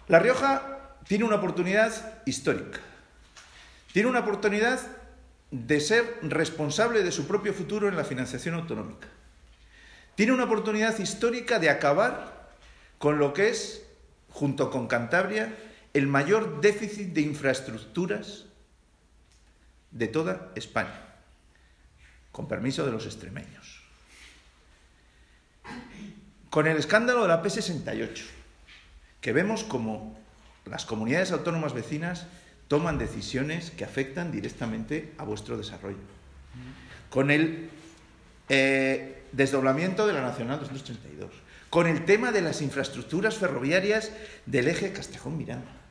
La Rioja tiene una oportunidad histórica. Tiene una oportunidad de ser responsable de su propio futuro en la financiación autonómica. Tiene una oportunidad histórica de acabar con lo que es, junto con Cantabria, el mayor déficit de infraestructuras de toda España, con permiso de los extremeños. Con el escándalo de la P68, que vemos como las comunidades autónomas vecinas toman decisiones que afectan directamente a vuestro desarrollo. Con el desdoblamiento de la Nacional 232. Con el tema de las infraestructuras ferroviarias del eje Castejón-Miranda.